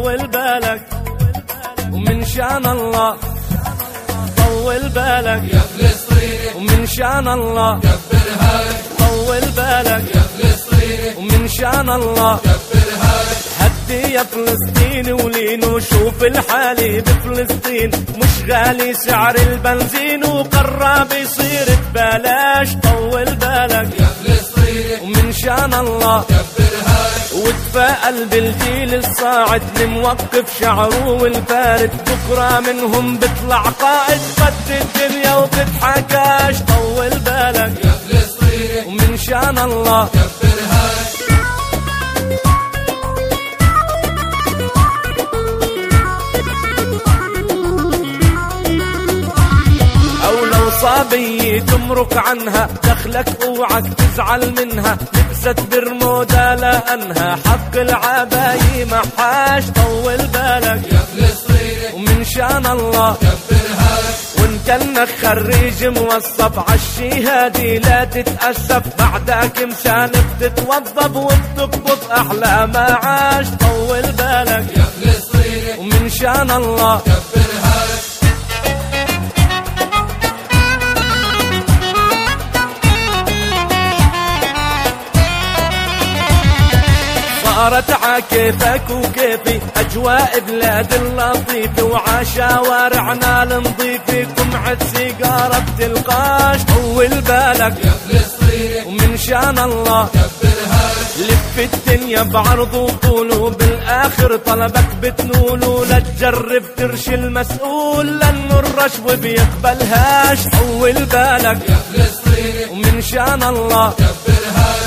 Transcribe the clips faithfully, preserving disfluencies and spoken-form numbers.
طول بالك ومن شان الله طول بالك يا فلسطيني ومن شان الله كبرها طول بالك يا فلسطيني ومن شان الله كبرها هدي يا فلسطين ولين وشوف الحالي بفلسطين مش غالي سعر البنزين وقرب يصير ببلاش طول بالك يا فلسطيني ومن شان الله كبرها وتفائل بالجيل الصاعد الموقف شعره والفارد بكرة منهم بيطلع قائد قد الدنيا وبتحكاش طول بالك يا فلسطيني ومن شان الله كبرها صابية تمرق عنها دخلك اوعك تزعل منها لبست برمودا لأنها حق العباية محاش طول بالك يا فلسطيني ومن شان الله كبرها وان كانك خريج موظف عالشهادة لا تتأسف بعدك مشان بتتوظف وبتقبض أحلى معاش طول بالك يا فلسطيني ومن شان الله كبرها صارت عكيفك وكيفي أجواء بلاد اللطيفة وعشوارعنا النظيفة قمعة سيجارة بتلقاش طول بالك يا فلسطيني ومن شان الله كبرها لف الدنيا بعرض وطوله بالآخر طلبك بتنوله لا تجرب ترشي المسؤول لأنه الرشوة بيقبلهاش طول بالك يا فلسطيني ومن شان الله كبرها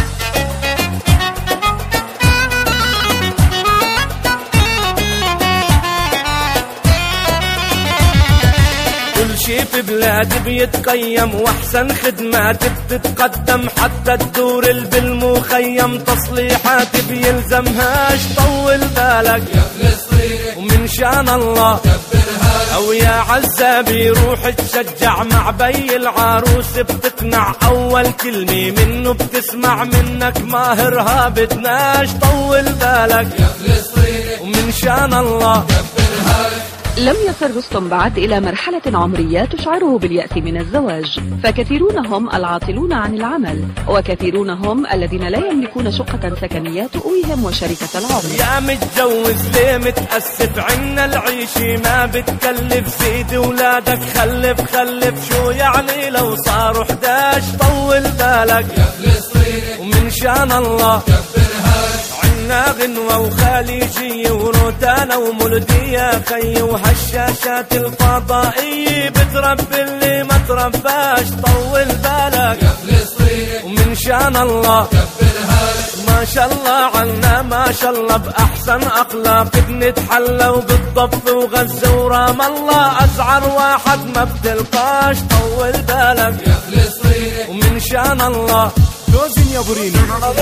شي في بلاد بيتقيم واحسن خدمات بتتقدم حتى الدور اللي بالمخيم تصليحات بيلزمهاش طول بالك يا فلسطيني ومن شان الله كبرها او يا عزابي روح تشجع مع بي العروس بتقنع اول كلمة منه بتسمع منك ماهرها بتناش طول بالك يا فلسطيني ومن شان الله كبرها لم يصل رستم بعد إلى مرحلة عمرية تشعره باليأس من الزواج، فكثيرون هم العاطلون عن العمل، وكثيرون هم الذين لا يملكون شقة سكنية تؤويهم وشركة العمر. يا متجوز ليه متأسف عنا العيشة ما بتكلف زيد ولادك خلف خلف شو يعني لو صاروا حداش طول بالك يا فلسطيني ومن شان الله كبرها عنا غنوة وخليجية وروتانا ومولودية خي وهالشاشات الفضائية بتربي اللي ما ترباش طول بالك يا فلسطيني ومن شان الله كبرها ما شاء الله عنا ما شاء الله بأحسن أخلاق بنتحلى وبالضبط وغزة ورام الله أسعر واحد ما بتلقاش طول بالك يا فلسطيني ومن شان الله جوزين يا بوريني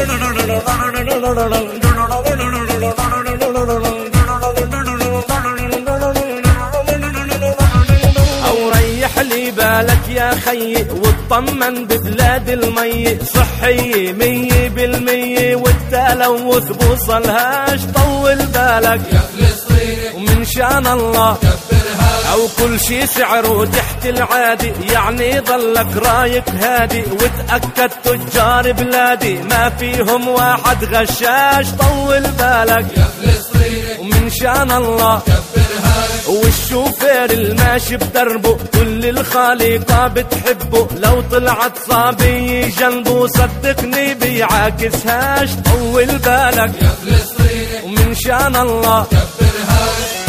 أو ريح لي بالك يا خيي واطمن ببلاد المي صحية مية بالمية والتلوث بوصلهاش طول بالك يا فلسطيني ومن شان الله كبرها أو كل شي سعره تحت العادي يعني ضلك رايك هادي وتأكد تجار بلادي ما فيهم واحد غشاش طول بالك يا فلسطيني ومن شان الله كبرها والشوفير الماشي بدربه كل الخليقة بتحبه لو طلعت صابي جنبه صدقني بيعاكسهاش طول بالك يا فلسطيني ومن شان الله كبرها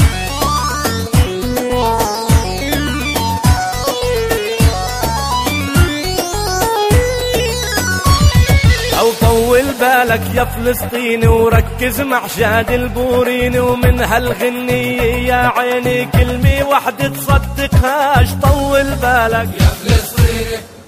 أو طول بالك يا فلسطيني وركز مع شاد البوريني ومن هالغنية يا عيني كلمة واحدة تصدقهاش طول بالك يا فلسطيني